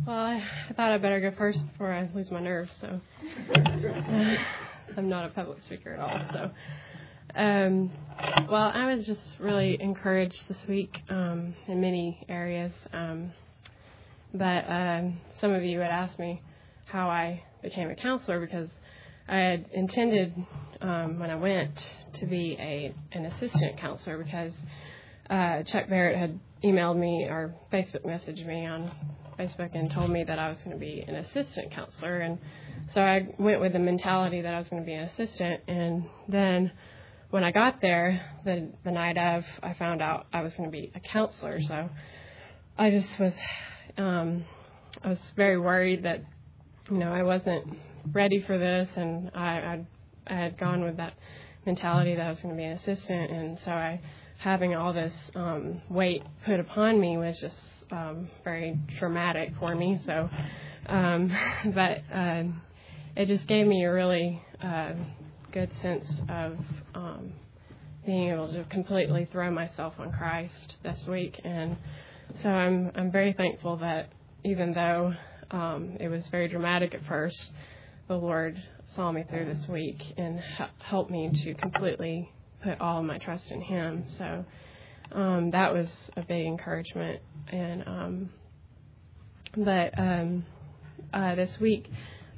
Well, I thought I'd better go first before I lose my nerve, so I'm not a public speaker at all. So, well, I was just really encouraged this week in many areas, but some of you had asked me how I became a counselor, because I had intended when I went to be an assistant counselor, because Chuck Barrett had emailed me or Facebook messaged me on Facebook and told me that I was going to be an assistant counselor. And so I went with the mentality that I was going to be an assistant. And then when I got there, the night of, I found out I was going to be a counselor. So I just was, I was very worried that, I wasn't ready for this. And I had gone with that mentality that I was going to be an assistant. And so having all this weight put upon me was just very traumatic for me. So, but it just gave me a really good sense of being able to completely throw myself on Christ this week. And so I'm very thankful that even though it was very dramatic at first, the Lord saw me through this week and helped me to completely put all of my trust in Him. So that was a big encouragement. And but this week,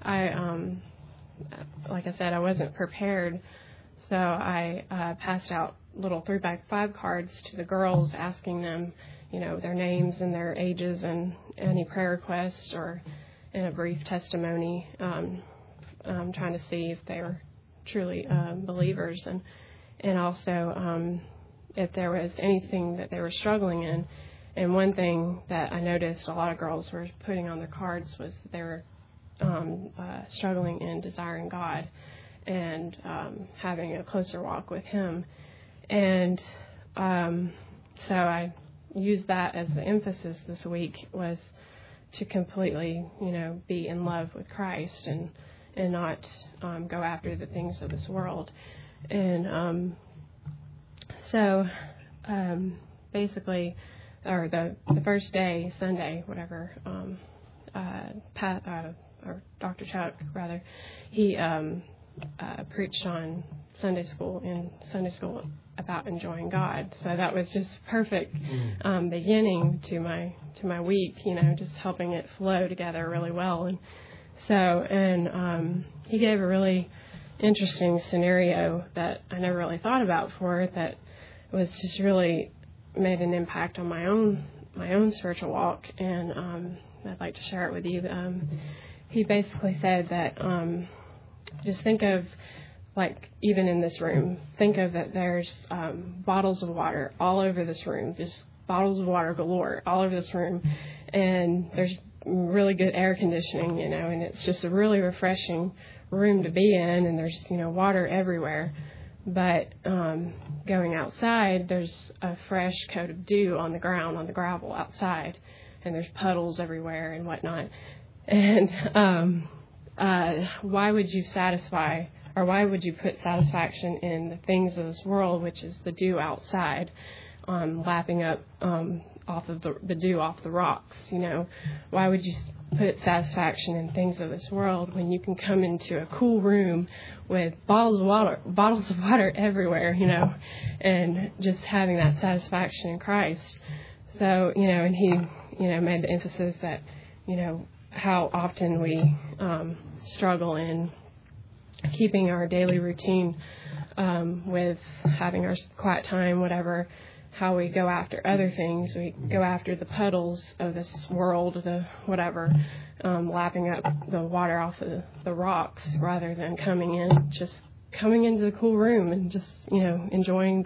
like I said, I wasn't prepared, so I passed out little 3x5 cards to the girls, asking them, their names and their ages and any prayer requests or in a brief testimony, trying to see if they were truly believers, and also if there was anything that they were struggling in. And one thing that I noticed a lot of girls were putting on their cards was that they were struggling in desiring God and having a closer walk with Him. And so I used that as the emphasis this week, was to completely, be in love with Christ and not go after the things of this world. And so basically, or the first day, Sunday, whatever, Pat, or Dr. Chuck, rather, he preached on Sunday school about enjoying God. So that was just perfect beginning to my week, just helping it flow together really well. And so, and he gave a really interesting scenario that I never really thought about before, that was just really made an impact on my own spiritual walk, and I'd like to share it with you. He basically said that just think of, like, even in this room, think of that there's bottles of water all over this room, just bottles of water galore all over this room, and there's really good air conditioning, and it's just a really refreshing room to be in, and there's water everywhere. But going outside, there's a fresh coat of dew on the ground, on the gravel outside, and there's puddles everywhere and whatnot. And why would you put satisfaction in the things of this world, which is the dew outside, lapping up off of the dew off the rocks? Why would you put satisfaction in things of this world when you can come into a cool room with bottles of water everywhere, and just having that satisfaction in Christ? So, and he, made the emphasis that, how often we struggle in keeping our daily routine with having our quiet time, whatever, how we go after other things. We go after the puddles of this world, the whatever, lapping up the water off of the rocks, rather than coming into the cool room and just, enjoying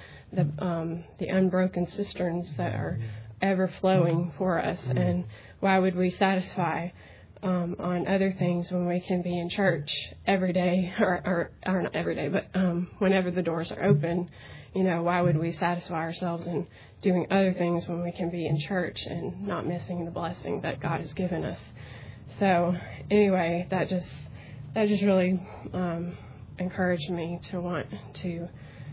the unbroken cisterns that are ever flowing for us. And why would we satisfy on other things when we can be in church every day, or not every day, but whenever the doors are open? Why would we satisfy ourselves in doing other things when we can be in church and not missing the blessing that God has given us? So anyway, that just really encouraged me to want to,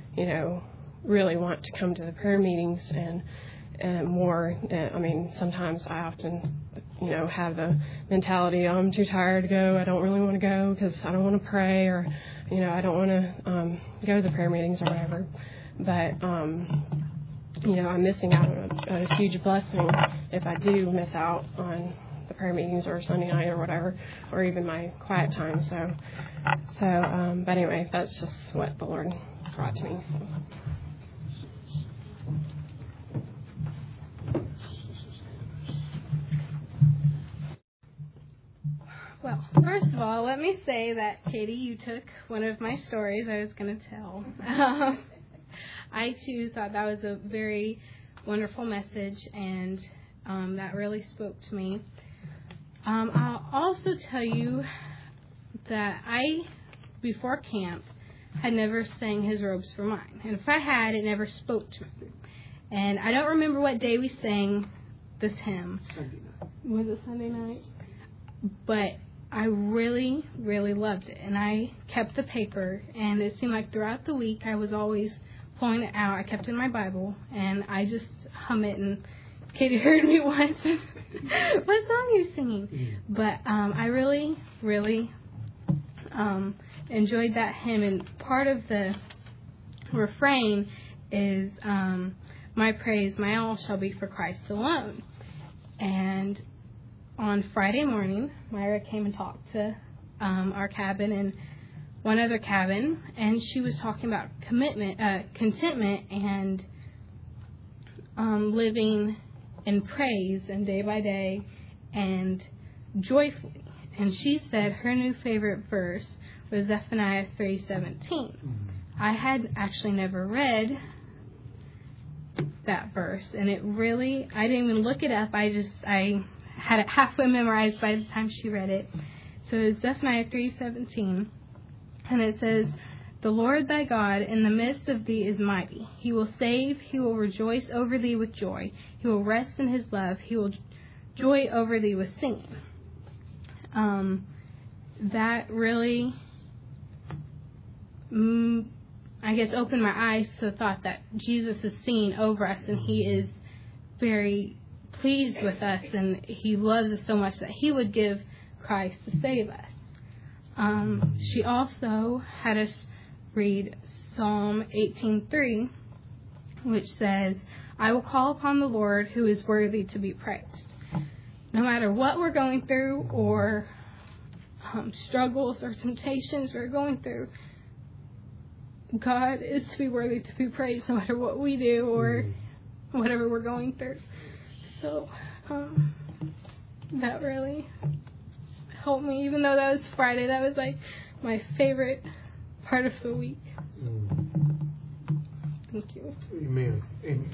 really want to come to the prayer meetings and more. I mean, sometimes I often, have the mentality, I'm too tired to go, I don't really want to go because I don't want to pray, or, I don't want to go to the prayer meetings or whatever. But, I'm missing out on a huge blessing if I do miss out on the prayer meetings or Sunday night or whatever, or even my quiet time. But anyway, that's just what the Lord brought to me. Well, first of all, let me say that, Katie, you took one of my stories I was going to tell. I, too, thought that was a very wonderful message, and that really spoke to me. I'll also tell you that I, before camp, had never sang His Robes for Mine. And if I had, it never spoke to me. And I don't remember what day we sang this hymn. Sunday night. Was it Sunday night? But I really, really loved it. And I kept the paper, and it seemed like throughout the week I was always pulling it out. I kept it in my Bible, and I just hum it, and Katie heard me once. What song are you singing? But I really, really enjoyed that hymn, and part of the refrain is, my praise, my all shall be for Christ alone. And on Friday morning, Myra came and talked to our cabin and one other cabin, and she was talking about contentment, and living in praise and day by day and joyfully. And she said her new favorite verse was Zephaniah 3:17. I had actually never read that verse, and it really, I didn't even look it up. I had it halfway memorized by the time she read it. So it's Zephaniah 3:17, and it says, "The Lord thy God in the midst of thee is mighty. He will save, he will rejoice over thee with joy. He will rest in his love, he will joy over thee with singing." That really, I guess, opened my eyes to the thought that Jesus is singing over us, and he is very pleased with us, and he loves us so much that he would give Christ to save us. She also had us read Psalm 18:3, which says, "I will call upon the Lord who is worthy to be praised." No matter what we're going through, or struggles or temptations we're going through, God is to be worthy to be praised no matter what we do or whatever we're going through. So that really helped me, even though that was Friday. That was like my favorite part of the week. Thank you. Amen. Amen.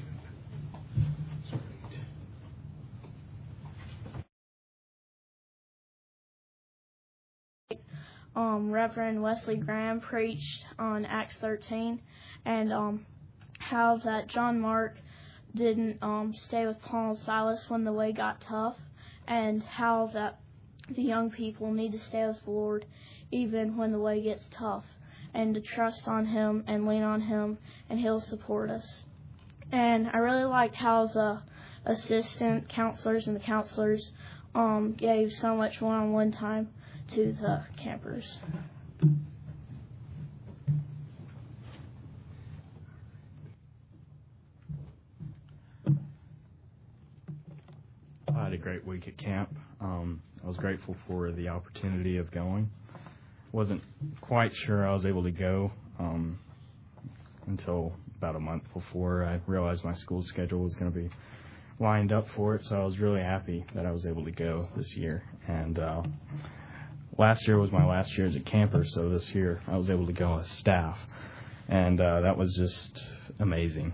Reverend Wesley Graham preached on Acts 13, and how that John Mark didn't stay with Paul and Silas when the way got tough, and how that the young people need to stay with the Lord even when the way gets tough, and to trust on Him and lean on Him, and He'll support us. And I really liked how the assistant counselors and the counselors gave so much one-on-one time to the campers. I had a great week at camp. I was grateful for the opportunity of going. Wasn't quite sure I was able to go until about a month before I realized my school schedule was going to be lined up for it, so I was really happy that I was able to go this year. And last year was my last year as a camper, so this year I was able to go as staff, and that was just amazing.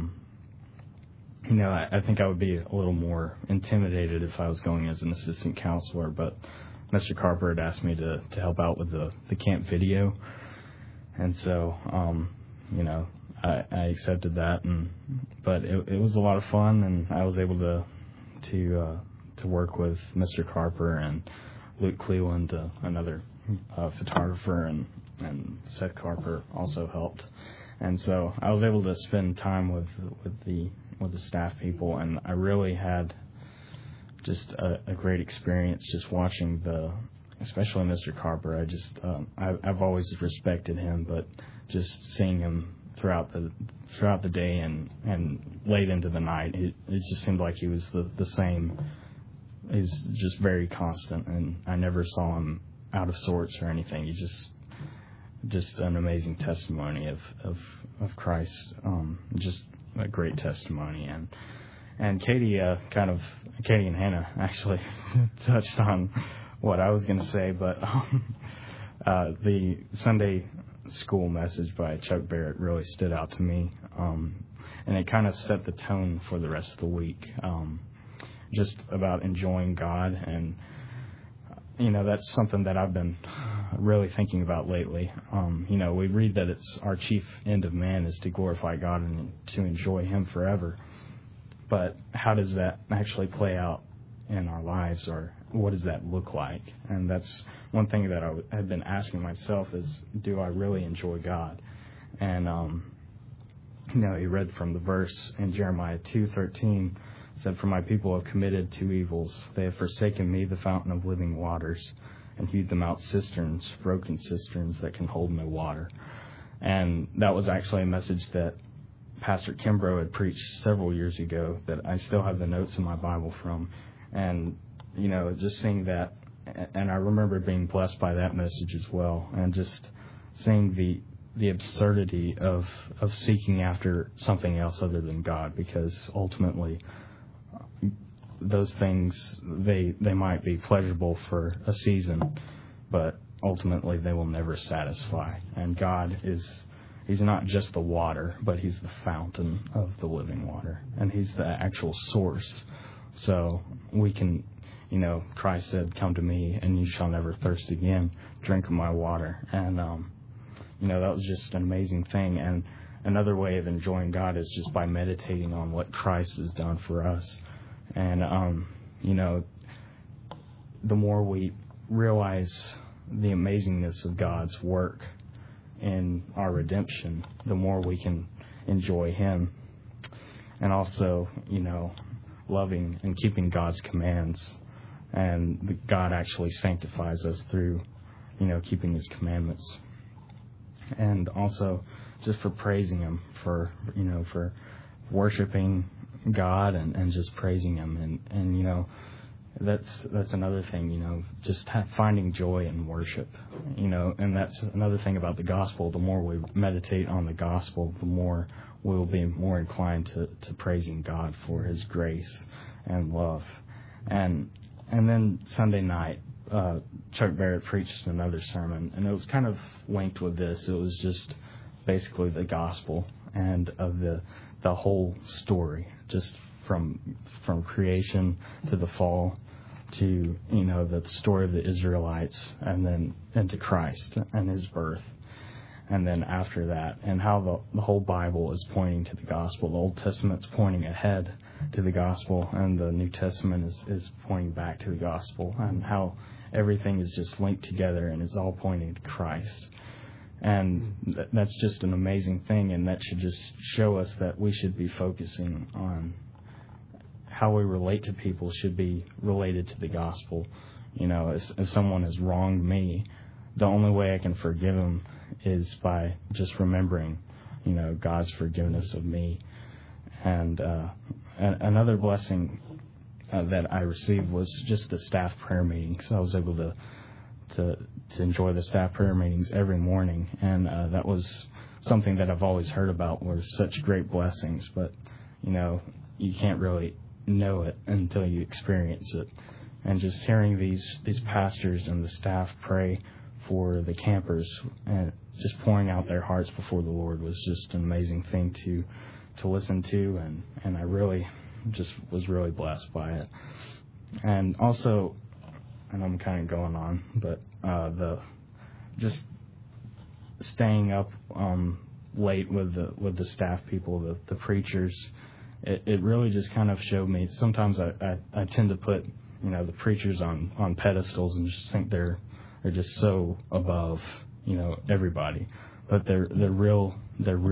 I think I would be a little more intimidated if I was going as an assistant counselor, but Mr. Carper had asked me to help out with the camp video, and so I accepted that, but it was a lot of fun, and I was able to work with Mr. Carper and Luke Cleveland, another photographer, and Seth Carper also helped, and so I was able to spend time with the staff people, and I really had just a great experience just watching especially Mr. Carper. I've always respected him, but just seeing him throughout the day and late into the night, it just seemed like he was the same. He's just very constant, and I never saw him out of sorts or anything. He's just an amazing testimony of Christ. Just a great testimony. And Katie and Hannah actually touched on what I was going to say, but the Sunday school message by Chuck Barrett really stood out to me, and it kind of set the tone for the rest of the week, just about enjoying God. And that's something that I've been really thinking about lately. We read that it's our chief end of man is to glorify God and to enjoy Him forever. But how does that actually play out in our lives, or what does that look like? And that's one thing that I have been asking myself is, do I really enjoy God? And, he read from the verse in Jeremiah 2:13, said, "For my people have committed two evils. They have forsaken me, the fountain of living waters, and hewed them out cisterns, broken cisterns that can hold no water." And that was actually a message that Pastor Kimbrough had preached several years ago that I still have the notes in my Bible from. And, just seeing that, and I remember being blessed by that message as well, and just seeing the absurdity of seeking after something else other than God, because ultimately those things, they might be pleasurable for a season, but ultimately they will never satisfy. And God He's not just the water, but He's the fountain of the living water, and He's the actual source. So we can, Christ said, "Come to me, and you shall never thirst again. Drink of my water." And, that was just an amazing thing. And another way of enjoying God is just by meditating on what Christ has done for us. And, the more we realize the amazingness of God's work in our redemption, the more we can enjoy Him. And also, loving and keeping God's commands. And God actually sanctifies us through, keeping His commandments. And also just for praising Him, for worshiping God and just praising Him. And that's another thing, just finding joy in worship, and that's another thing about the gospel. The more we meditate on the gospel, the more we'll be more inclined to praising God for His grace and love. And then Sunday night, Chuck Barrett preached another sermon, and it was kind of linked with this. It was just basically the gospel and of the whole story, just from creation to the fall, to the story of the Israelites, and then into Christ and His birth, and then after that, and how the whole Bible is pointing to the gospel. The Old Testament's pointing ahead to the gospel, and the New Testament is pointing back to the gospel, and how everything is just linked together and is all pointing to Christ. And that's just an amazing thing, and that should just show us that we should be focusing on how we relate to people should be related to the gospel. If someone has wronged me, the only way I can forgive them is by just remembering, God's forgiveness of me. And another blessing that I received was just the staff prayer meetings. I was able to enjoy the staff prayer meetings every morning, and that was something that I've always heard about were such great blessings, but you can't really know it until you experience it. And just hearing these pastors and the staff pray for the campers and just pouring out their hearts before the Lord was just an amazing thing to listen to, and I really just was really blessed by it. And also, and I'm kind of going on, but just staying up late with the staff people, the preachers, it really just kind of showed me. Sometimes I tend to put the preachers on pedestals and just think they're just so above everybody, but they're real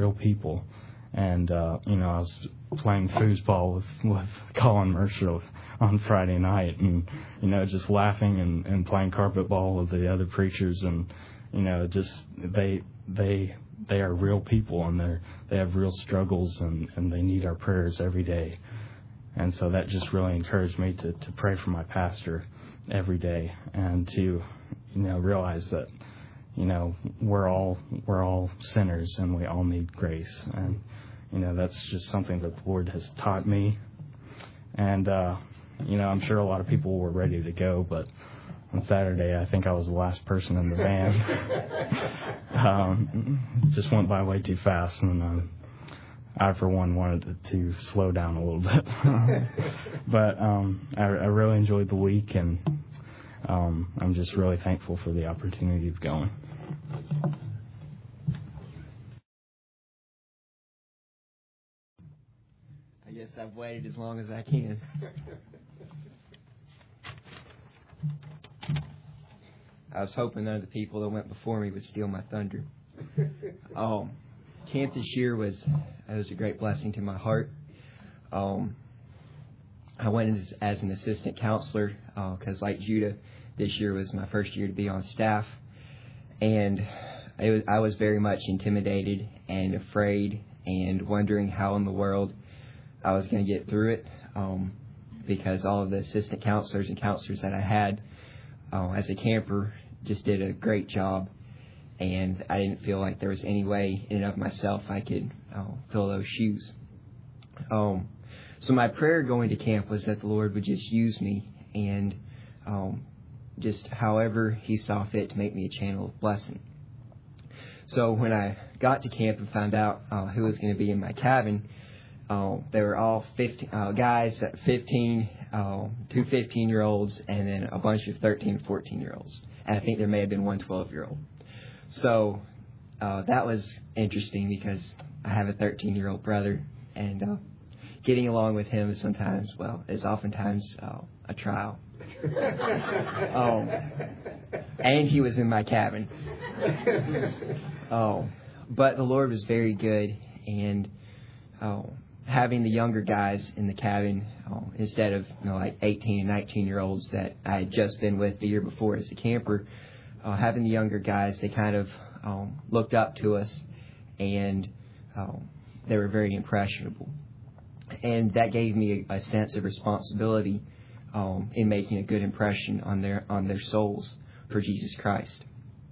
people. And I was playing foosball with Colin Mercer on Friday night, and just laughing and playing carpet ball with the other preachers, and just they are real people, and they have real struggles, and they need our prayers every day. And so that just really encouraged me to pray for my pastor every day, and to realize that we're all sinners, and we all need grace. And that's just something that the Lord has taught me. And I'm sure a lot of people were ready to go, but on Saturday I think I was the last person in the van. It just went by way too fast, and I, for one, wanted to slow down a little bit. But I really enjoyed the week, and I'm just really thankful for the opportunity of going. I guess I've waited as long as I can. I was hoping none of the people that went before me would steal my thunder. Camp this year was a great blessing to my heart. I went as an assistant counselor because, like Judah, this year was my first year to be on staff, and I was very much intimidated and afraid and wondering how in the world I was going to get through it, because all of the assistant counselors and counselors that I had as a camper just did a great job, and I didn't feel like there was any way in and of myself I could fill those shoes. So my prayer going to camp was that the Lord would just use me, and just however He saw fit to make me a channel of blessing. So when I got to camp and found out who was going to be in my cabin, they were all 15 guys, 15, two 15-year-olds, and then a bunch of 13 and 14-year-olds. And I think there may have been one 12-year-old. So that was interesting because I have a 13-year-old brother, and getting along with him is oftentimes a trial. And he was in my cabin. But the Lord was very good, and having the younger guys in the cabin instead of like 18 and 19-year-olds that I had just been with the year before as a camper, having the younger guys, they kind of looked up to us, and they were very impressionable. And that gave me a sense of responsibility in making a good impression on their souls for Jesus Christ.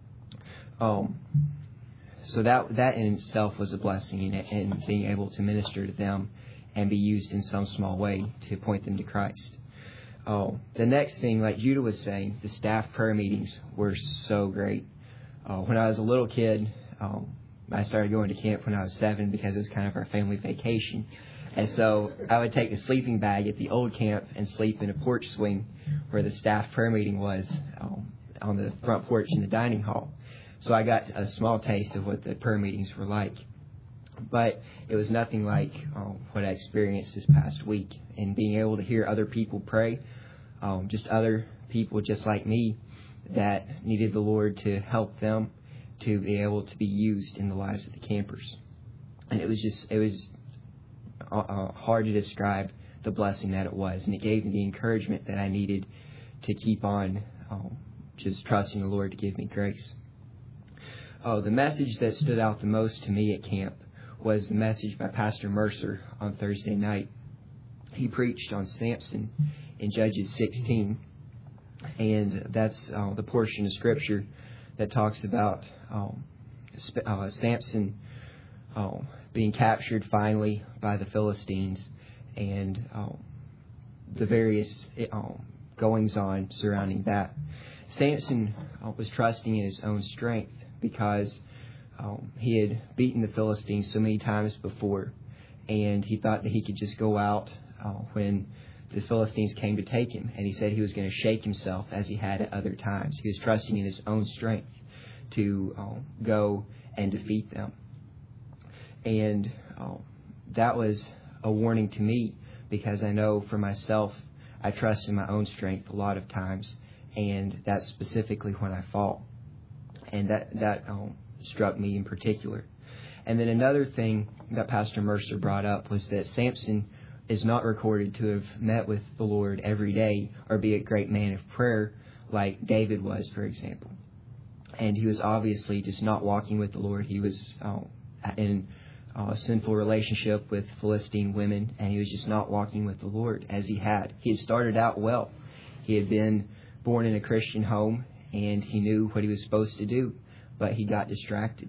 So that in itself was a blessing, in being able to minister to them and be used in some small way to point them to Christ. The next thing, like Judah was saying, the staff prayer meetings were so great. When I was a little kid, I started going to camp when I was 7 because it was kind of our family vacation. And so I would take the sleeping bag at the old camp and sleep in a porch swing where the staff prayer meeting was, on the front porch in the dining hall. So I got a small taste of what the prayer meetings were like. But it was nothing like what I experienced this past week. And being able to hear other people pray, just other people just like me that needed the Lord to help them to be able to be used in the lives of the campers. And it was hard to describe the blessing that it was. And it gave me the encouragement that I needed to keep on just trusting the Lord to give me grace. The message that stood out the most to me at camp was the message by Pastor Mercer on Thursday night. He preached on Samson in Judges 16, and that's the portion of Scripture that talks about Samson being captured finally by the Philistines, and the various goings-on surrounding that. Samson was trusting in his own strength because he had beaten the Philistines so many times before, and he thought that he could just go out when the Philistines came to take him, and he said he was going to shake himself as he had at other times. He was trusting in his own strength to go and defeat them. And that was a warning to me, because I know for myself, I trust in my own strength a lot of times, and that's specifically when I fall. And that struck me in particular. And then another thing that Pastor Mercer brought up was that Samson is not recorded to have met with the Lord every day or be a great man of prayer like David was, for example. And he was obviously just not walking with the Lord. He was in a sinful relationship with Philistine women, and he was just not walking with the Lord as he had. He had started out well. He had been born in a Christian home, and he knew what he was supposed to do, but he got distracted.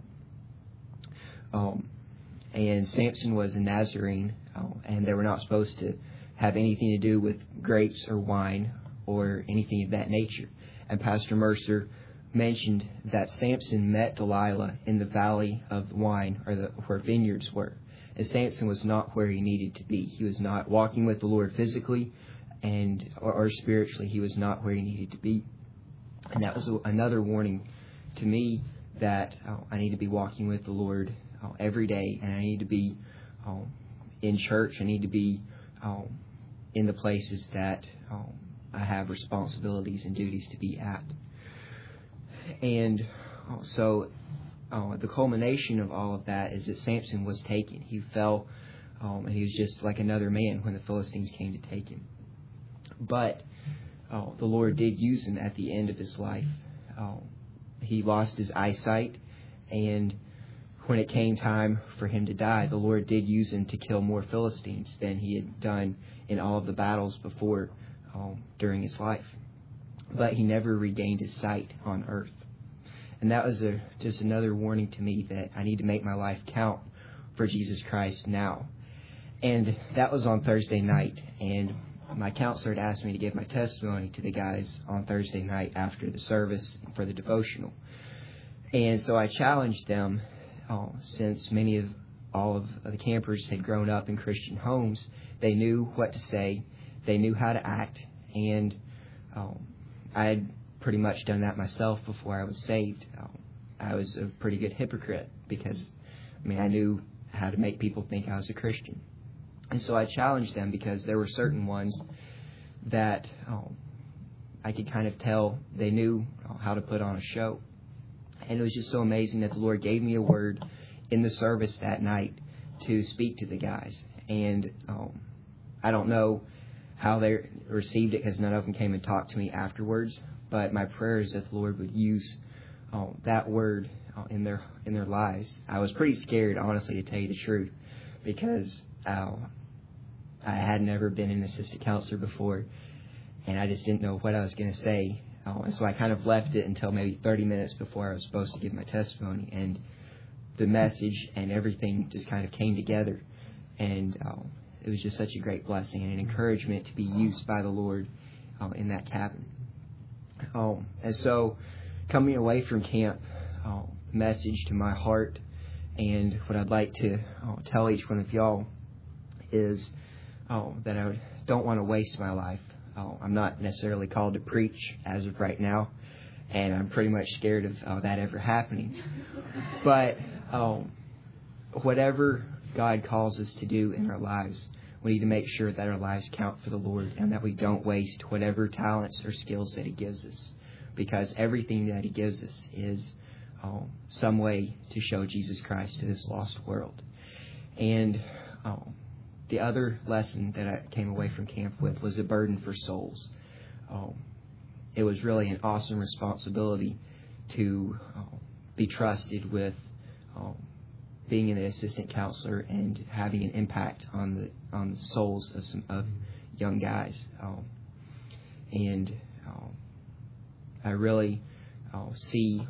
And Samson was a Nazarene, and they were not supposed to have anything to do with grapes or wine or anything of that nature. And Pastor Mercer mentioned that Samson met Delilah in the valley of wine, or where vineyards were. And Samson was not where he needed to be. He was not walking with the Lord physically or spiritually. He was not where he needed to be. And that was another warning to me that I need to be walking with the Lord every day, and I need to be in church. I need to be in the places that I have responsibilities and duties to be at. And so the culmination of all of that is that Samson was taken. He fell, and he was just like another man when the Philistines came to take him. But the Lord did use him at the end of his life. He lost his eyesight, and when it came time for him to die, the Lord did use him to kill more Philistines than he had done in all of the battles before during his life. But he never regained his sight on earth. And that was just another warning to me that I need to make my life count for Jesus Christ now. And that was on Thursday night. And my counselor had asked me to give my testimony to the guys on Thursday night after the service for the devotional. And so I challenged them, since all of the campers had grown up in Christian homes, they knew what to say, they knew how to act, and I had pretty much done that myself before I was saved. I was a pretty good hypocrite because, I knew how to make people think I was a Christian. And so I challenged them because there were certain ones that I could kind of tell they knew how to put on a show. And it was just so amazing that the Lord gave me a word in the service that night to speak to the guys. And I don't know how they received it because none of them came and talked to me afterwards. But my prayer is that the Lord would use that word in their lives. I was pretty scared, honestly, to tell you the truth, because I had never been an assistant counselor before, and I just didn't know what I was going to say. And so I kind of left it until maybe 30 minutes before I was supposed to give my testimony. And the message and everything just kind of came together. And it was just such a great blessing and an encouragement to be used by the Lord in that cabin. And so coming away from camp, message to my heart and what I'd like to tell each one of y'all is that I don't want to waste my life. I'm not necessarily called to preach as of right now, and I'm pretty much scared of that ever happening. But whatever God calls us to do in our lives, we need to make sure that our lives count for the Lord and that we don't waste whatever talents or skills that He gives us, because everything that He gives us is some way to show Jesus Christ to this lost world. And the other lesson that I came away from camp with was a burden for souls. It was really an awesome responsibility to be trusted with being an assistant counselor and having an impact on the souls of young guys. And I really see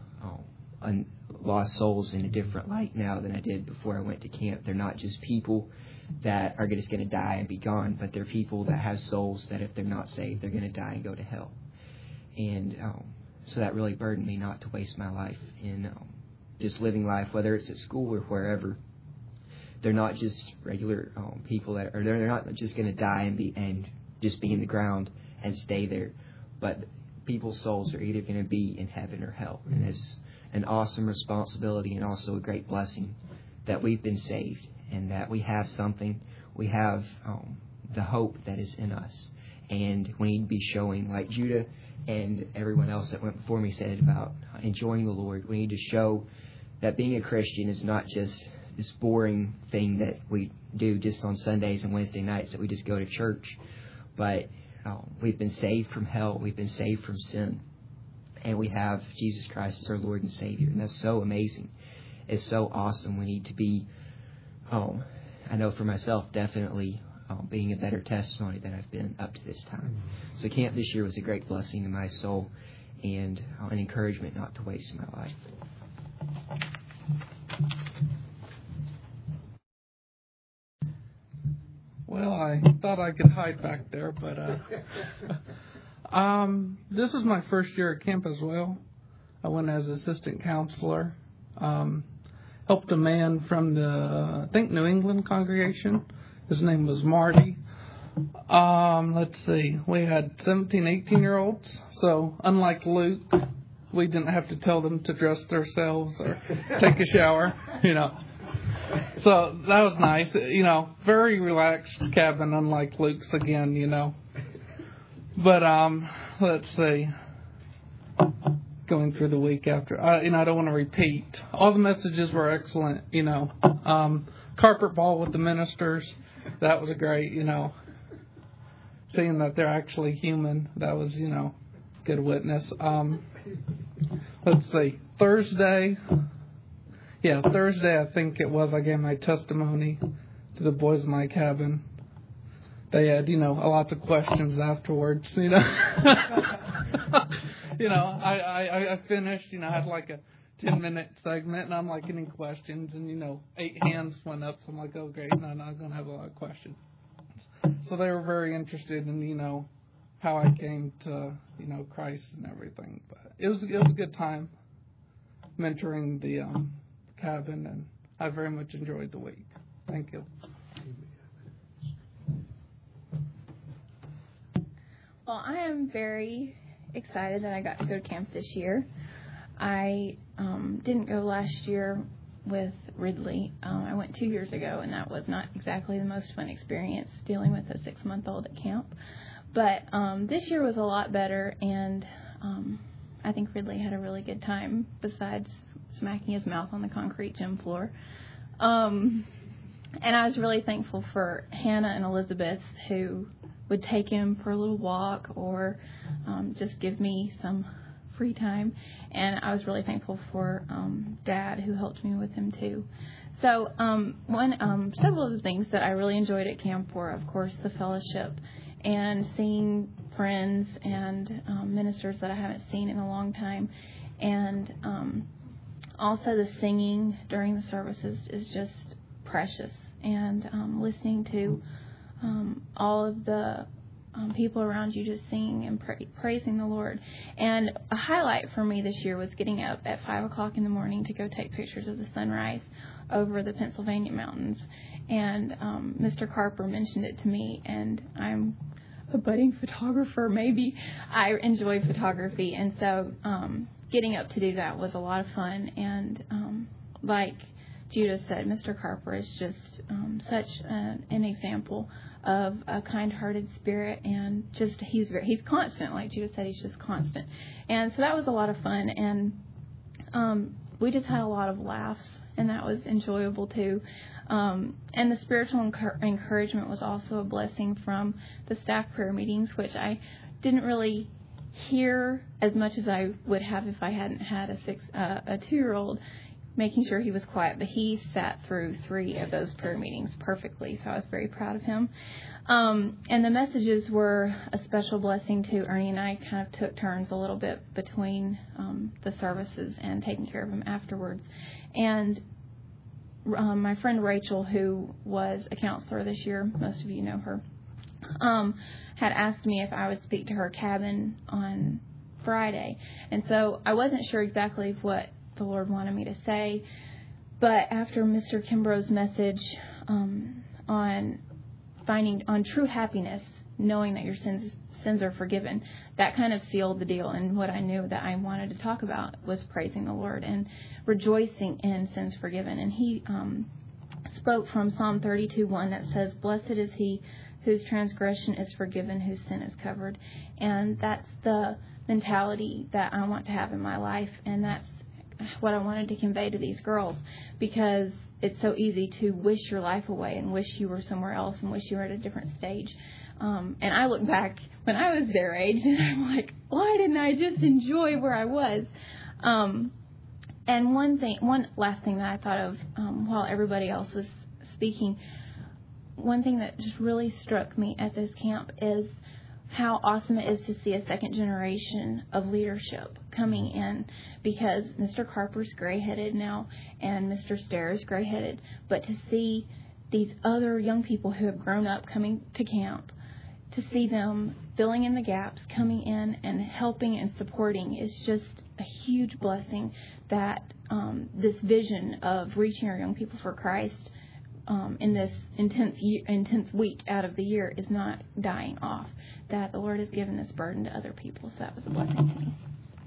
lost souls in a different light now than I did before I went to camp. They're not just people that are just going to die and be gone, but they're people that have souls that if they're not saved, they're going to die and go to hell. And so that really burdened me not to waste my life in just living life, whether it's at school or wherever. They're not just regular people that, or they're not just going to die and just be in the ground and stay there, but people's souls are either going to be in heaven or hell. And it's an awesome responsibility and also a great blessing that we've been saved and that we have something. We have the hope that is in us, and we need to be showing, like Judah and everyone else that went before me said about enjoying the Lord. We need to show that being a Christian is not just this boring thing that we do just on Sundays and Wednesday nights, that we just go to church. But we've been saved from hell. We've been saved from sin. And we have Jesus Christ as our Lord and Savior. And that's so amazing. It's so awesome. We need to be, I know for myself, definitely being a better testimony than I've been up to this time. So camp this year was a great blessing to my soul and an encouragement not to waste my life. Well, I thought I could hide back there, but this is my first year at camp as well. I went as assistant counselor. Helped a man from the, I think, New England congregation. His name was Marty. Let's see. We had 17, 18-year-olds. So unlike Luke, we didn't have to tell them to dress themselves or take a shower, So that was nice. Very relaxed cabin, unlike Luke's again, But let's see. Going through the week after, I don't want to repeat. All the messages were excellent, Carpet ball with the ministers, that was great, Seeing that they're actually human, that was, good witness. Let's see, Thursday, I think it was, I gave my testimony to the boys in my cabin. They had, lots of questions afterwards, I finished, I had like a 10-minute segment, and I'm like getting questions, and 8 hands went up, so I'm like, oh great, no, I'm not going to have a lot of questions. So they were very interested in, how I came to, Christ and everything. But it was a good time mentoring the cabin, and I very much enjoyed the week. Thank you. Well, I am very excited that I got to go to camp this year. I didn't go last year with Ridley. I went 2 years ago, and that was not exactly the most fun experience, dealing with a 6-month-old at camp. But this year was a lot better, and I think Ridley had a really good time, besides smacking his mouth on the concrete gym floor. And I was really thankful for Hannah and Elizabeth, who would take him for a little walk or just give me some free time. And I was really thankful for Dad, who helped me with him too. So several of the things that I really enjoyed at camp were, of course, the fellowship and seeing friends and ministers that I haven't seen in a long time. And also the singing during the services is just precious. And listening to all of the people around you just singing and praising the Lord. And a highlight for me this year was getting up at 5 o'clock in the morning to go take pictures of the sunrise over the Pennsylvania mountains. And Mr. Carper mentioned it to me, and I'm a budding photographer. Maybe I enjoy photography, and so getting up to do that was a lot of fun. And like Judah said, Mr. Carper is just such an example of a kind-hearted spirit, and just he's constant. Like Judah said, he's just constant. And so that was a lot of fun, and we just had a lot of laughs, and that was enjoyable too. And the spiritual encouragement was also a blessing from the staff prayer meetings, which I didn't really hear as much as I would have if I hadn't had a 2-year-old making sure he was quiet, but he sat through 3 of those prayer meetings perfectly, so I was very proud of him. And the messages were a special blessing too. Ernie and I kind of took turns a little bit between the services and taking care of him afterwards. And my friend Rachel, who was a counselor this year, most of you know her, had asked me if I would speak to her cabin on Friday. And so I wasn't sure exactly what the Lord wanted me to say, but after Mr. Kimbrough's message on true happiness, knowing that your sins are forgiven, that kind of sealed the deal. And what I knew that I wanted to talk about was praising the Lord and rejoicing in sins forgiven. And he spoke from Psalm 32:1 that says, "Blessed is he whose transgression is forgiven, whose sin is covered." And that's the mentality that I want to have in my life, and that's what I wanted to convey to these girls, because it's so easy to wish your life away and wish you were somewhere else and wish you were at a different stage. And I look back when I was their age, and I'm like, why didn't I just enjoy where I was? And one last thing that I thought of while everybody else was speaking, one thing that just really struck me at this camp is how awesome it is to see a second generation of leadership coming in, because Mr. Carper's gray-headed now and Mr. Stair is gray-headed, but to see these other young people who have grown up coming to camp, to see them filling in the gaps, coming in and helping and supporting is just a huge blessing, that this vision of reaching our young people for Christ in this intense week out of the year is not dying off, that the Lord has given this burden to other people. So that was a blessing to me.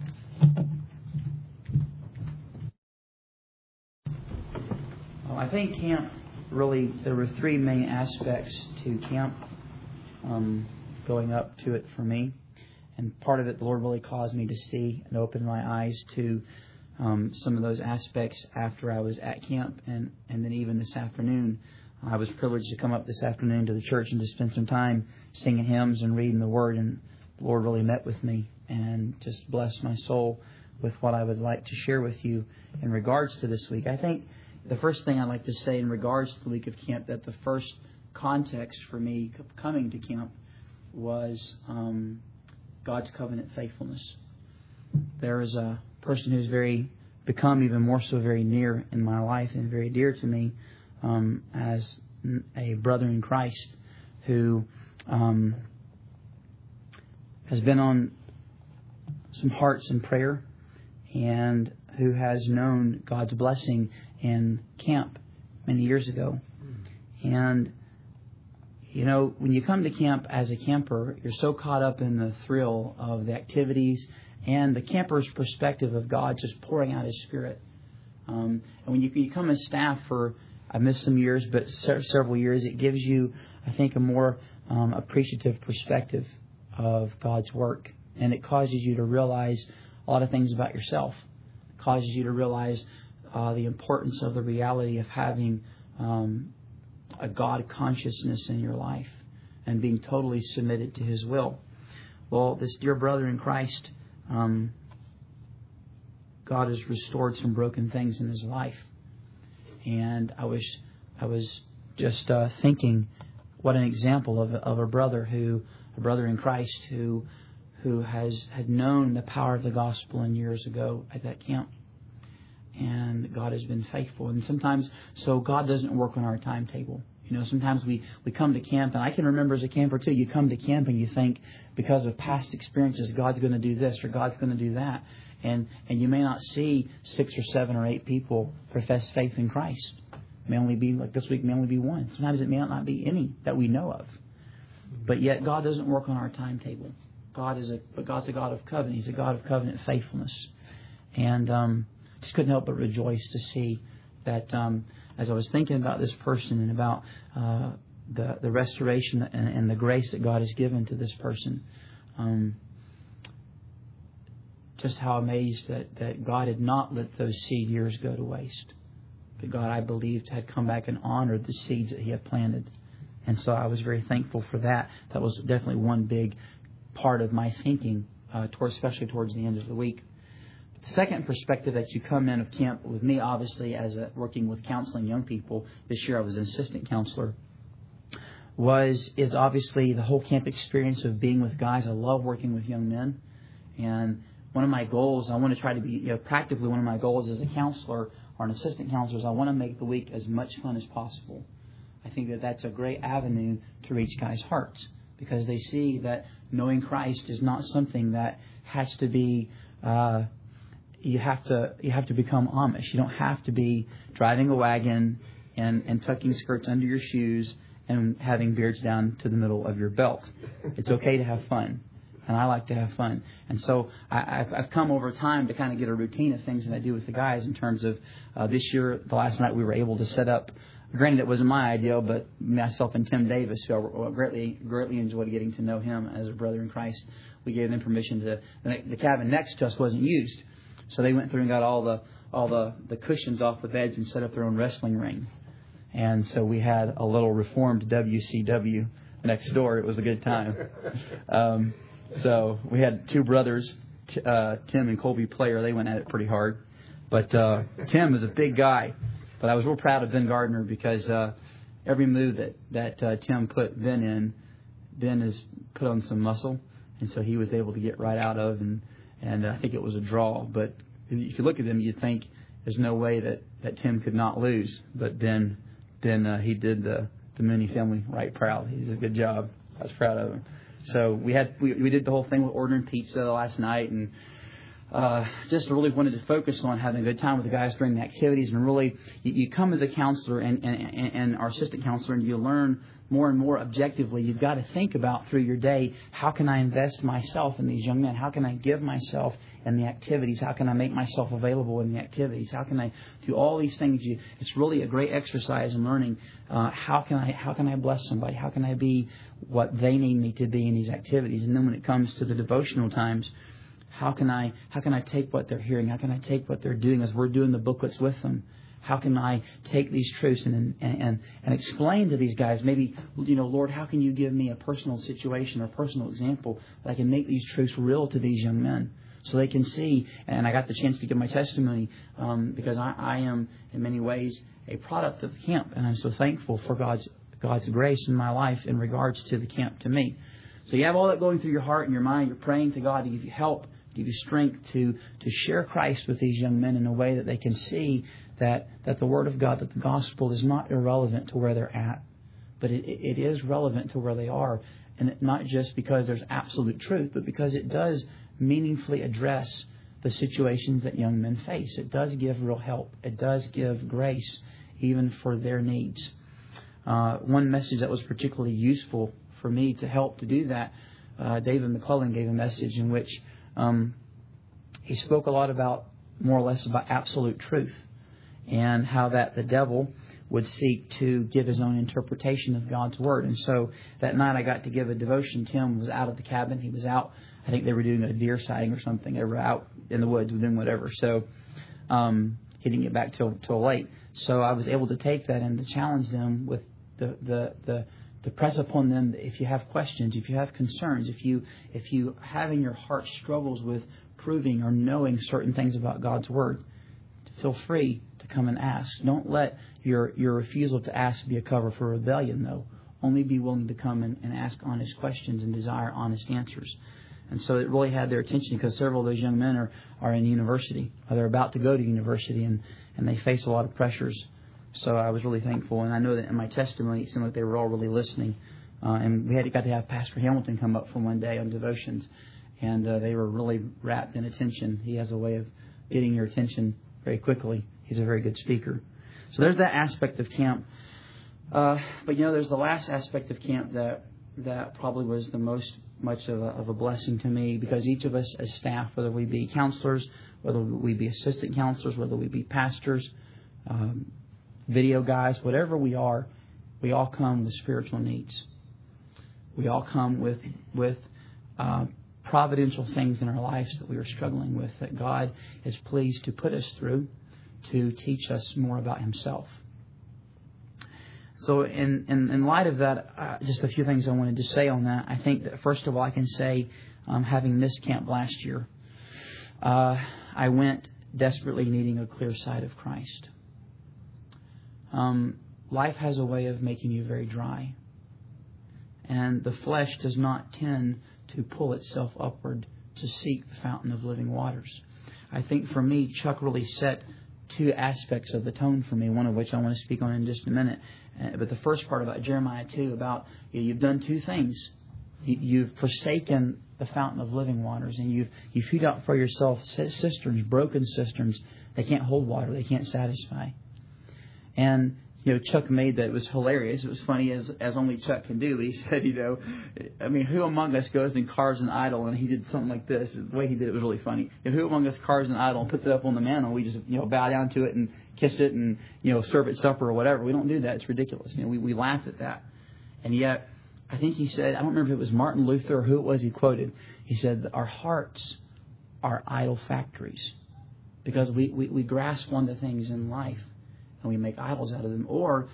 Well, I think camp, really, there were three main aspects to camp going up to it for me. And part of it, the Lord really caused me to see and open my eyes to some of those aspects after I was at camp. And then even this afternoon, I was privileged to come up this afternoon to the church and to spend some time singing hymns and reading the Word. And the Lord really met with me and just blessed my soul with what I would like to share with you in regards to this week. I think the first thing I'd like to say in regards to the week of camp, that the first context for me coming to camp was God's covenant faithfulness. There is a person who's become even more so very near in my life and very dear to me as a brother in Christ who has been on some hearts in prayer and who has known God's blessing in camp many years ago. And you know, when you come to camp as a camper, you're so caught up in the thrill of the activities and the camper's perspective of God just pouring out His Spirit. And when you come as staff for, I've missed some years, but several years, it gives you, I think, a more appreciative perspective of God's work. And it causes you to realize a lot of things about yourself. It causes you to realize the importance of the reality of having a God consciousness in your life and being totally submitted to His will. Well, this dear brother in Christ, God has restored some broken things in his life. And I was just thinking what an example of a brother in Christ who had known the power of the gospel years ago at that camp. And God has been faithful. And sometimes, so God doesn't work on our timetable. You know, sometimes we come to camp, and I can remember as a camper too, you come to camp and you think because of past experiences, God's going to do this or God's going to do that. And you may not see 6 or 7 or 8 people profess faith in Christ. It may only be, like this week, may only be 1. Sometimes it may not be any that we know of. But yet God doesn't work on our timetable. God's a God of covenant. He's a God of covenant faithfulness. And just couldn't help but rejoice to see that as I was thinking about this person and about the restoration and the grace that God has given to this person, just how amazed that God had not let those seed years go to waste. But God, I believed, had come back and honored the seeds that He had planted. And so I was very thankful for that. That was definitely one big part of my thinking, especially towards the end of the week. The second perspective that you come in of camp with me, obviously, as working with counseling young people. This year I was an assistant counselor. Is obviously the whole camp experience of being with guys. I love working with young men. And one of my goals, I want to try to be, practically one of my goals as a counselor or an assistant counselor is I want to make the week as much fun as possible. I think that that's a great avenue to reach guys' hearts because they see that knowing Christ is not something that has to be, you have to become Amish. You don't have to be driving a wagon and tucking skirts under your shoes and having beards down to the middle of your belt. It's okay to have fun. And I like to have fun. And so I've come over time to kind of get a routine of things that I do with the guys in terms of this year, the last night we were able to set up, granted it wasn't my idea, but myself and Tim Davis, who I greatly enjoyed getting to know him as a brother in Christ, we gave them permission to, the cabin next to us wasn't used. So they went through and got all the cushions off the beds and set up their own wrestling ring. And so we had a little reformed WCW next door. It was a good time. So we had two brothers, Tim and Colby Player. They went at it pretty hard. But Tim is a big guy. But I was real proud of Ben Gardner because every move that Tim put Ben in, Ben has put on some muscle. And so he was able to get right out of, and I think it was a draw. But if you look at him, you'd think there's no way that Tim could not lose. But then he did the Mooney family right proud. He did a good job. I was proud of him. So we did the whole thing with ordering pizza last night, and just really wanted to focus on having a good time with the guys during the activities. And really, you come as a counselor and our assistant counselor, and you learn more and more objectively. You've got to think about through your day, how can I invest myself in these young men? How can I give myself in the activities? How can I make myself available in the activities? How can I do all these things? It's really a great exercise in learning how can I bless somebody? How can I be what they need me to be in these activities? And then when it comes to the devotional times, how can I take what they're hearing? How can I take what they're doing as we're doing the booklets with them? How can I take these truths and explain to these guys, maybe, Lord, how can you give me a personal situation or a personal example that I can make these truths real to these young men so they can see? And I got the chance to give my testimony because I am, in many ways, a product of the camp. And I'm so thankful for God's grace in my life in regards to the camp to me. So you have all that going through your heart and your mind. You're praying to God to give you help, give you strength to share Christ with these young men in a way that they can see that the Word of God, that the gospel is not irrelevant to where they're at, but it is relevant to where they are. And not just because there's absolute truth, but because it does meaningfully address the situations that young men face. It does give real help. It does give grace even for their needs. One message that was particularly useful for me to help to do that, David McClellan gave a message in which he spoke a lot about, more or less, about absolute truth and how that the devil would seek to give his own interpretation of God's Word. And so that night I got to give a devotion. Tim was out of the cabin. He was out. I think they were doing a deer sighting or something. They were out in the woods doing whatever. So he didn't get back till late. So I was able to take that and to challenge them with the press upon them. If you have questions, if you have concerns, if you have in your heart struggles with proving or knowing certain things about God's Word, feel free to come and ask. Don't let your refusal to ask be a cover for rebellion, though. Only be willing to come and ask honest questions and desire honest answers. And so it really had their attention because several of those young men are in university, or they're about to go to university, and they face a lot of pressures. So I was really thankful, and I know that in my testimony it seemed like they were all really listening. And we got to have Pastor Hamilton come up for one day on devotions, and they were really wrapped in attention. He has a way of getting your attention very quickly. He's a very good speaker. So there's that aspect of camp. But there's the last aspect of camp that probably was the much of a blessing to me, because each of us as staff, whether we be counselors, whether we be assistant counselors, whether we be pastors, video guys, whatever we are, we all come with spiritual needs. We all come with providential things in our lives that we are struggling with, that God is pleased to put us through to teach us more about Himself. So in light of that, just a few things I wanted to say on that. I think that first of all, I can say, having missed camp last year, I went desperately needing a clear sight of Christ. Life has a way of making you very dry. And the flesh does not tend to pull itself upward to seek the fountain of living waters. I think for me, Chuck really set two aspects of the tone for me, one of which I want to speak on in just a minute. But the first part about Jeremiah 2, about you've done two things. You've forsaken the fountain of living waters, and you've hewed out for yourself cisterns, broken cisterns. They can't hold water. They can't satisfy. And Chuck made that. It was hilarious. It was funny as only Chuck can do. But he said, who among us goes and carves an idol? And he did something like this. The way he did it was really funny. Who among us carves an idol and puts it up on the mantle? We just bow down to it and kiss it and serve it supper or whatever. We don't do that. It's ridiculous. We laugh at that. And yet, I think he said, I don't remember if it was Martin Luther or who it was he quoted. He said that our hearts are idol factories because we grasp onto things in life and we make idols out of them. Or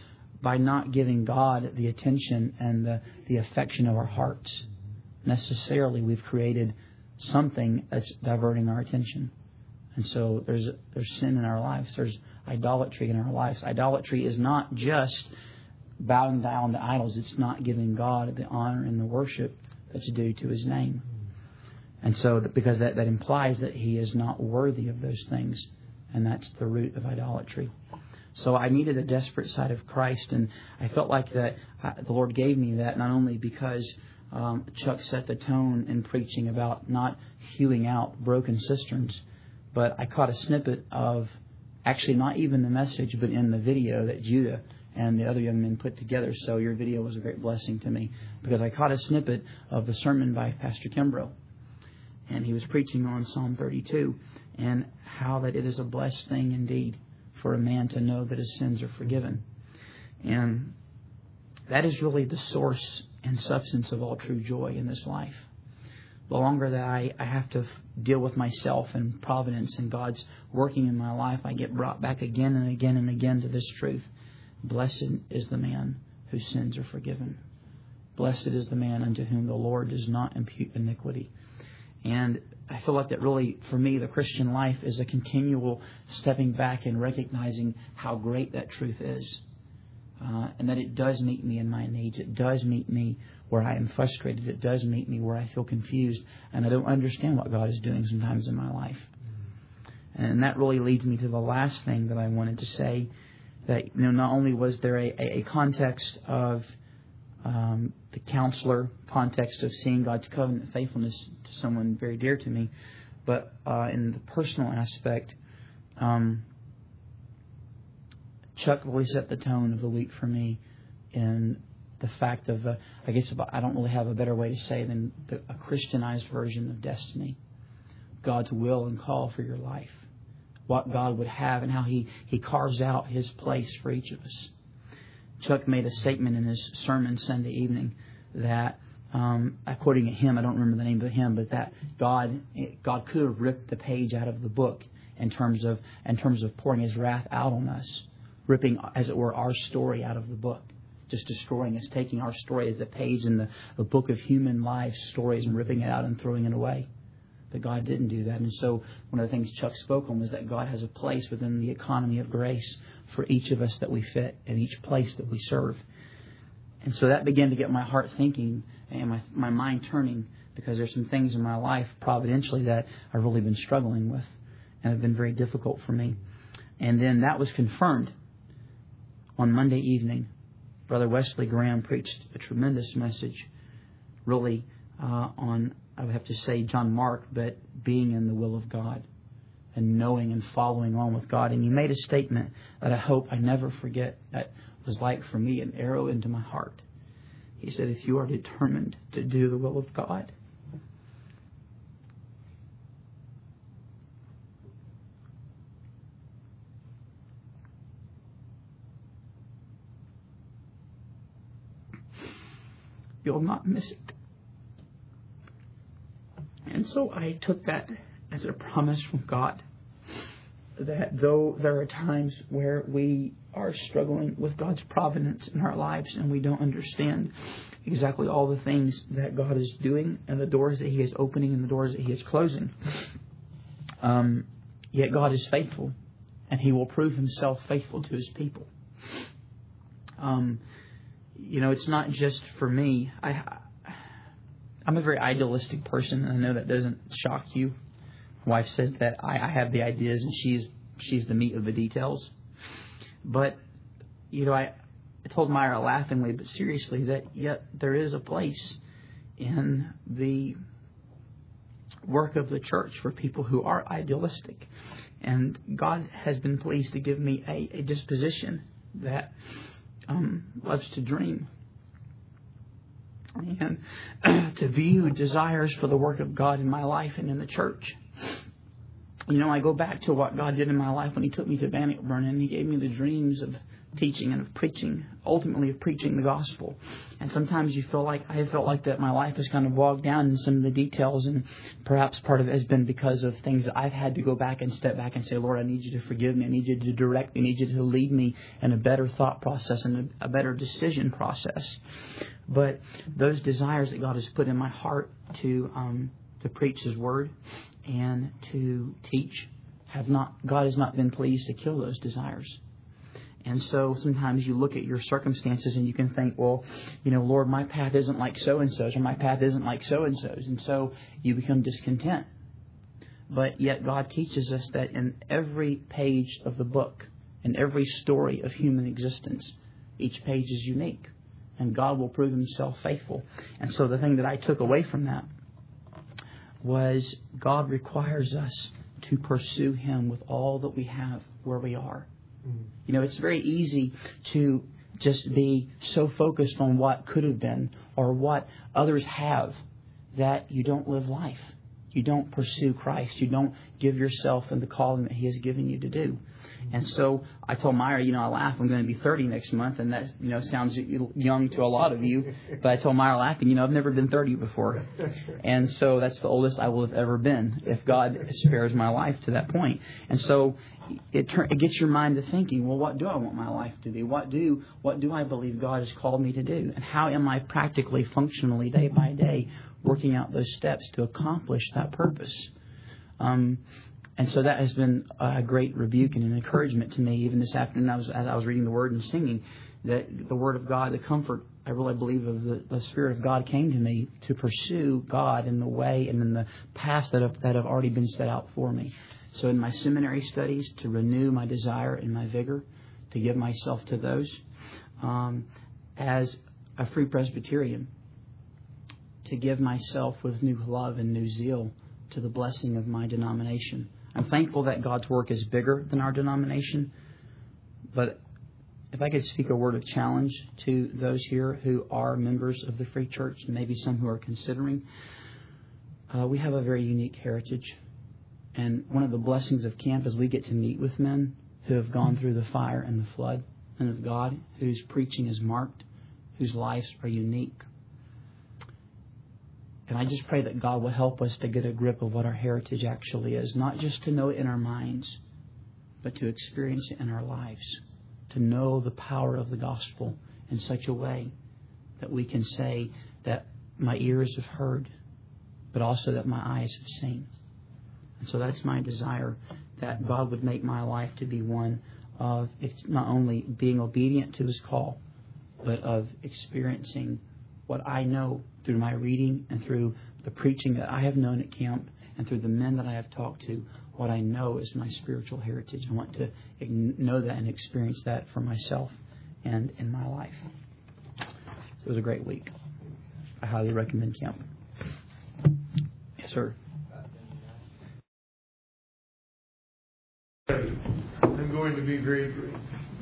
by not giving God the attention and the affection of our hearts, necessarily we've created something that's diverting our attention. And so there's sin in our lives. There's idolatry in our lives. Idolatry is not just bowing down to idols. It's not giving God the honor and the worship that's due to His name. And so because that implies that He is not worthy of those things. And that's the root of idolatry. So I needed a desperate side of Christ, and I felt like that the Lord gave me that not only because Chuck set the tone in preaching about not hewing out broken cisterns, but I caught a snippet of, actually not even the message, but in the video that Judah and the other young men put together. So your video was a great blessing to me, because I caught a snippet of the sermon by Pastor Kimbrough. And he was preaching on Psalm 32 and how that it is a blessed thing indeed for a man to know that his sins are forgiven. And that is really the source and substance of all true joy in this life. The longer that I have to deal with myself and providence and God's working in my life, I get brought back again and again and again to this truth. Blessed is the man whose sins are forgiven. Blessed is the man unto whom the Lord does not impute iniquity. And I feel like that really, for me, the Christian life is a continual stepping back and recognizing how great that truth is. And that it does meet me in my needs. It does meet me where I am frustrated. It does meet me where I feel confused and I don't understand what God is doing sometimes in my life. And that really leads me to the last thing that I wanted to say. That, not only was there a context of the counselor, context of seeing God's covenant faithfulness to someone very dear to me, but in the personal aspect, Chuck really set the tone of the week for me in the fact of, I don't really have a better way to say than a Christianized version of destiny. God's will and call for your life. What God would have and how He carves out His place for each of us. Chuck made a statement in his sermon Sunday evening that, according to him, I don't remember the name of the hymn, but that God could have ripped the page out of the book in terms of pouring His wrath out on us, ripping, as it were, our story out of the book, just destroying us, taking our story as the page in the book of human life stories and ripping it out and throwing it away. But God didn't do that. And so one of the things Chuck spoke on was that God has a place within the economy of grace for each of us that we fit in each place that we serve. And so that began to get my heart thinking and my mind turning, because there's some things in my life providentially that I've really been struggling with and have been very difficult for me. And then that was confirmed on Monday evening. Brother Wesley Graham preached a tremendous message, really on, I would have to say, John Mark, but being in the will of God and knowing and following on with God. And he made a statement that I hope I never forget, that was like, for me, an arrow into my heart. He said, if you are determined to do the will of God, you'll not miss it. And so I took that as a promise from God, that though there are times where we are struggling with God's providence in our lives and we don't understand exactly all the things that God is doing and the doors that He is opening and the doors that He is closing, yet God is faithful and He will prove Himself faithful to His people. It's not just for me. I'm a very idealistic person, and I know that doesn't shock you. My wife says that I have the ideas and she's the meat of the details. But, I told Myra laughingly but seriously that yet there is a place in the work of the church for people who are idealistic. And God has been pleased to give me a disposition that loves to dream and to view desires for the work of God in my life and in the church. I go back to what God did in my life when He took me to Bannockburn and He gave me the dreams of teaching and of preaching, ultimately of preaching the gospel. And sometimes you feel like, I have felt like that my life is kind of bogged down in some of the details, and perhaps part of it has been because of things that I've had to go back and step back and say, Lord, I need you to forgive me. I need you to direct me. I need you to lead me in a better thought process and a better decision process. But those desires that God has put in my heart to preach His Word and to teach, God has not been pleased to kill those desires. And so sometimes you look at your circumstances and you can think, well, Lord, my path isn't like so-and-so's, or my path isn't like so-and-so's. And so you become discontent. But yet God teaches us that in every page of the book, in every story of human existence, each page is unique. And God will prove Himself faithful. And so the thing that I took away from that was God requires us to pursue Him with all that we have where we are. It's very easy to just be so focused on what could have been or what others have that you don't live life. You don't pursue Christ. You don't give yourself in the calling that He has given you to do. And so I told Myra, I laugh, I'm going to be 30 next month, and that, sounds young to a lot of you. But I told Myra, laughing, I've never been 30 before. And so that's the oldest I will have ever been, if God spares my life to that point. And so it gets your mind to thinking, well, what do I want my life to be? What do I believe God has called me to do? And how am I practically, functionally, day by day, working out those steps to accomplish that purpose? And so that has been a great rebuke and an encouragement to me. Even this afternoon, as I was reading the Word and singing, that the Word of God, the comfort, I really believe, of the Spirit of God came to me to pursue God in the way and in the paths that have already been set out for me. So in my seminary studies, to renew my desire and my vigor, to give myself to those. As a Free Presbyterian, to give myself with new love and new zeal to the blessing of my denomination. I'm thankful that God's work is bigger than our denomination. But if I could speak a word of challenge to those here who are members of the Free Church, and maybe some who are considering, we have a very unique heritage. And one of the blessings of camp is we get to meet with men who have gone through the fire and the flood, and of God whose preaching is marked, whose lives are unique. And I just pray that God will help us to get a grip of what our heritage actually is. Not just to know it in our minds, but to experience it in our lives. To know the power of the gospel in such a way that we can say that my ears have heard, but also that my eyes have seen. And so that's my desire, that God would make my life to be one of not only being obedient to His call, but of experiencing what I know through my reading and through the preaching that I have known at camp and through the men that I have talked to, what I know is my spiritual heritage. I want to know that and experience that for myself and in my life. It was a great week. I highly recommend camp. Yes, sir. I'm going to be very brief.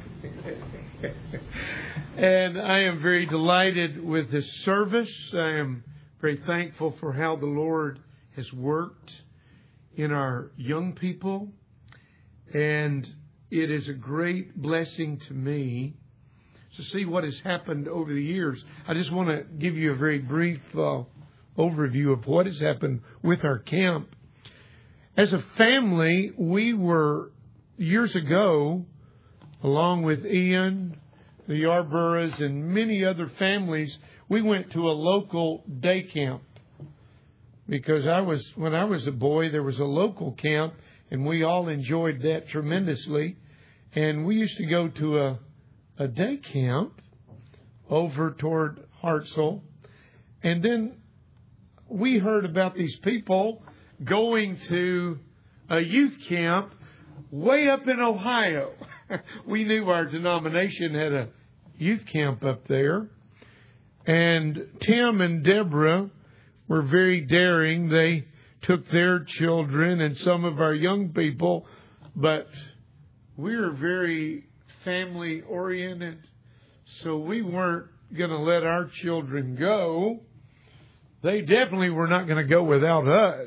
And I am very delighted with this service. I am very thankful for how the Lord has worked in our young people. And it is a great blessing to me to see what has happened over the years. I just want to give you a very brief overview of what has happened with our camp. As a family, we were, years ago, along with Ian, the Yarboroughs, and many other families, we went to a local day camp. Because when I was a boy, there was a local camp, and we all enjoyed that tremendously. And we used to go to a day camp over toward Hartselle. And then we heard about these people going to a youth camp way up in Ohio. We knew our denomination had a youth camp up there. And Tim and Deborah were very daring. They took their children and some of our young people, but we were very family oriented, so we weren't going to let our children go. They definitely were not going to go without us,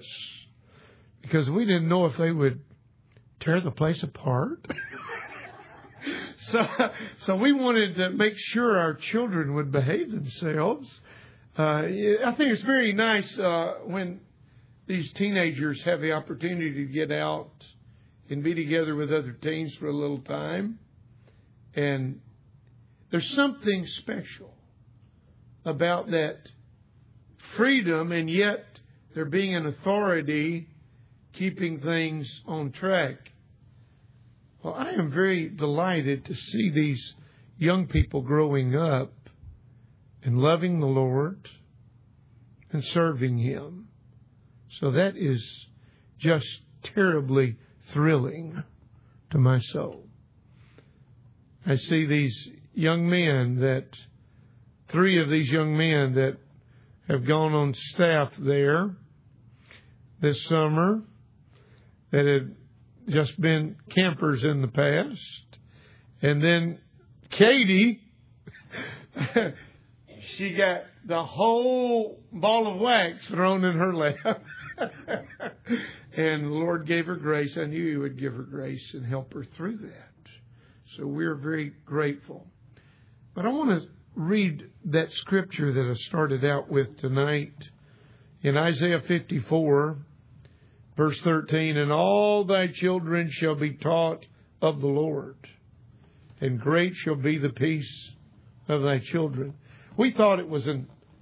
because we didn't know if they would tear the place apart. So we wanted to make sure our children would behave themselves. I think it's very nice when these teenagers have the opportunity to get out and be together with other teens for a little time. And there's something special about that freedom, and yet there being an authority keeping things on track. Well, I am very delighted to see these young people growing up and loving the Lord and serving Him. So that is just terribly thrilling to my soul. I see these young men, 3 of these young men that have gone on staff there this summer, that had just been campers in the past. And then Katie, she got the whole ball of wax thrown in her lap. And the Lord gave her grace. I knew He would give her grace and help her through that. So we're very grateful. But I want to read that scripture that I started out with tonight in Isaiah 54, verse 13. And all thy children shall be taught of the Lord, and great shall be the peace of thy children. We thought it was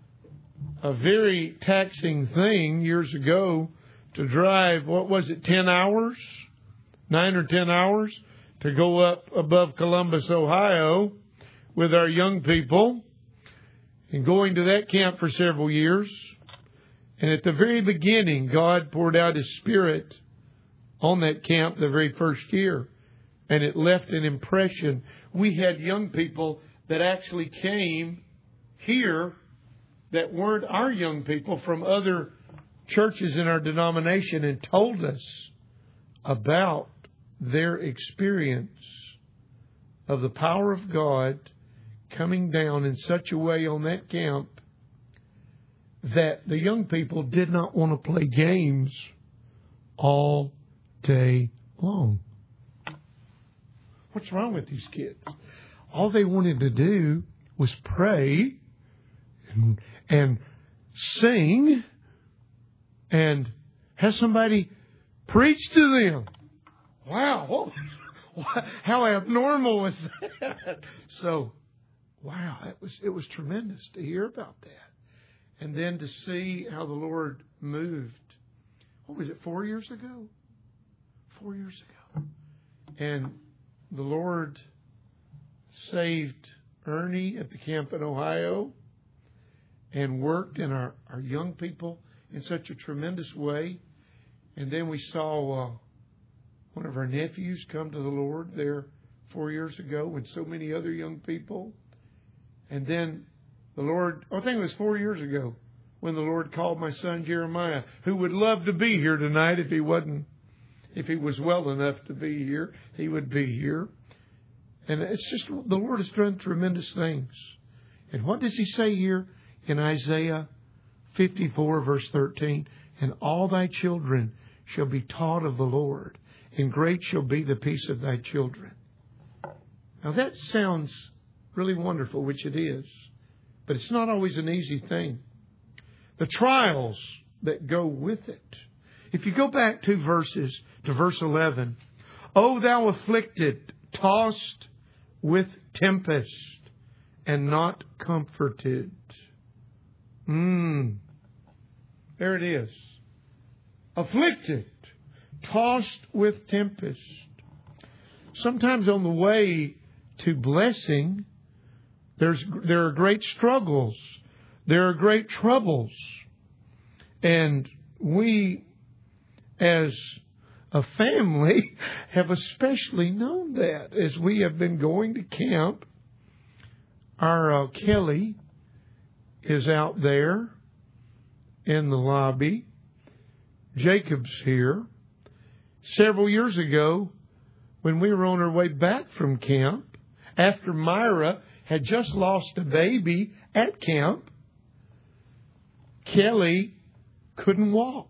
a very taxing thing years ago to drive, 10 hours? 9 or 10 hours to go up above Columbus, Ohio with our young people, and going to that camp for several years. And at the very beginning, God poured out His Spirit on that camp the very first year, and it left an impression. We had young people that actually came here that weren't our young people, from other churches in our denomination, and told us about their experience of the power of God coming down in such a way on that camp that the young people did not want to play games all day long. What's wrong with these kids? All they wanted to do was pray and sing and have somebody preach to them. Wow, how abnormal was that? So, wow, it was tremendous to hear about that. And then to see how the Lord moved. What was it, 4 years ago? 4 years ago. And the Lord saved Ernie at the camp in Ohio and worked in our young people in such a tremendous way. And then we saw one of our nephews come to the Lord there 4 years ago, and so many other young people. And then the Lord, I think it was 4 years ago, when the Lord called my son Jeremiah, who would love to be here tonight if he was well enough to be here, he would be here. And it's just, the Lord has done tremendous things. And what does He say here in Isaiah 54, verse 13? And all thy children shall be taught of the Lord, and great shall be the peace of thy children. Now that sounds really wonderful, which it is, but it's not always an easy thing. The trials that go with it. If you go back 2 verses to verse 11, O thou afflicted, tossed with tempest, and not comforted. There it is. Afflicted, tossed with tempest. Sometimes on the way to blessing, there are great struggles. There are great troubles. And we, as a family, have especially known that as we have been going to camp. Our Kelly is out there in the lobby. Jacob's here. Several years ago, when we were on our way back from camp, after Myra had just lost a baby at camp, Kelly couldn't walk.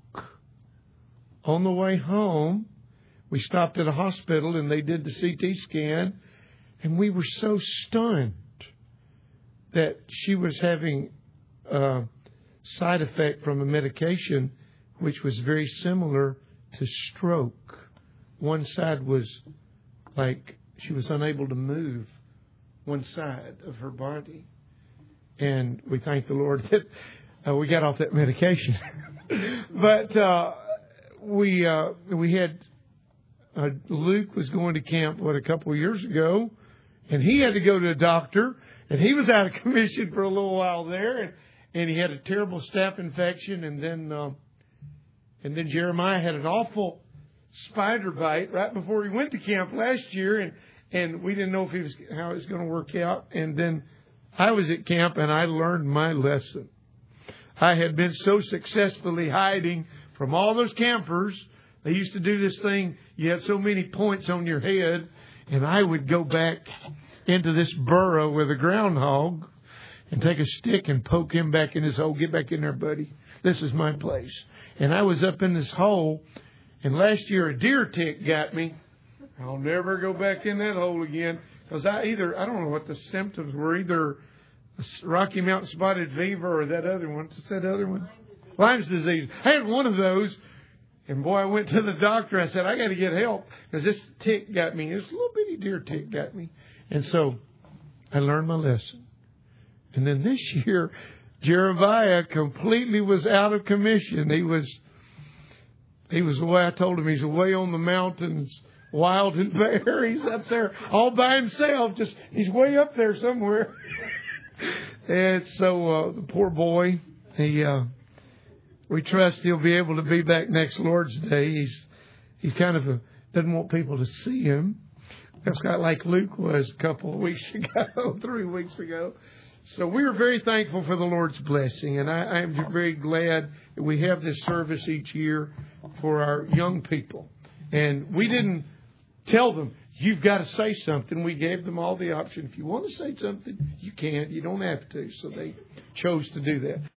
On the way home, we stopped at a hospital and they did the CT scan, And we were so stunned that she was having a side effect from a medication which was very similar to stroke. One side was like she was unable to move one side of her body. And we thank the Lord that we got off that medication. But we had Luke was going to camp, a couple of years ago, and he had to go to a doctor, and he was out of commission for a little while there, and he had a terrible staph infection, and then Jeremiah had an awful spider bite right before he went to camp last year, and we didn't know how it was going to work out. And then I was at camp, and I learned my lesson. I had been so successfully hiding from all those campers. They used to do this thing. You had so many points on your head, and I would go back into this burrow with a groundhog and take a stick and poke him back in his hole. Get back in there, buddy. This is my place. And I was up in this hole, and last year a deer tick got me. I'll never go back in that hole again, because I don't know what the symptoms were, either Rocky Mountain spotted fever or that other one. What's that other one? Lyme's disease. I had one of those, and boy, I went to the doctor. I said, I got to get help, because this tick got me. This little bitty deer tick got me. And so I learned my lesson. And then this year, Jeremiah completely was out of commission. He was away. I told him he's away on the mountains, wild and bare. He's up there all by himself. He's way up there somewhere. And so the poor boy, we trust he'll be able to be back next Lord's Day. He's kind of doesn't want people to see him. That's kind of like Luke was a couple of weeks ago, 3 weeks ago. So we are very thankful for the Lord's blessing, and I am very glad that we have this service each year for our young people. And we didn't tell them, you've got to say something. We gave them all the option. If you want to say something, you can. You don't have to. So they chose to do that.